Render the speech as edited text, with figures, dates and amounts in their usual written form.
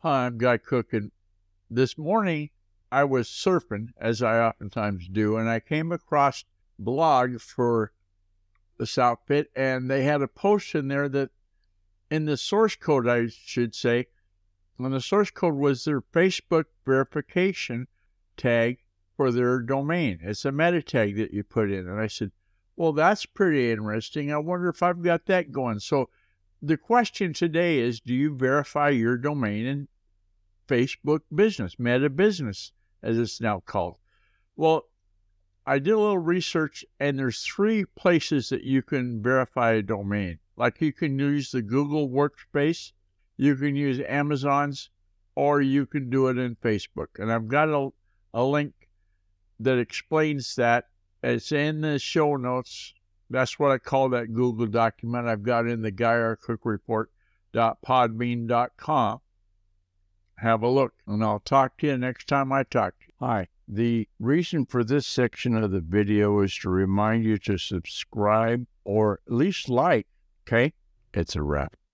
Hi, I'm Guy Cook, and this morning I was surfing, as I oftentimes do, and I came across a blog for this outfit, and they had a post in there that, in the source code, I should say, and the source code was their Facebook verification tag for their domain. It's a meta tag that you put in. And I said, well, that's pretty interesting. I wonder if I've got that going. So the question today is, do you verify your domain in Facebook Business, Meta Business, as it's now called? Well, I did a little research, and there's 3 places that you can verify a domain. Like, you can use the Google Workspace, you can use Amazon's, or you can do it in Facebook. And I've got a link that explains that. It's in the show notes. That's what I call that Google document. I've got in the GuyRCookReport.podbean.com. Have a look, and I'll talk to you next time I talk to you. Hi. The reason for this section of the video is to remind you to subscribe or at least like, okay? It's a wrap.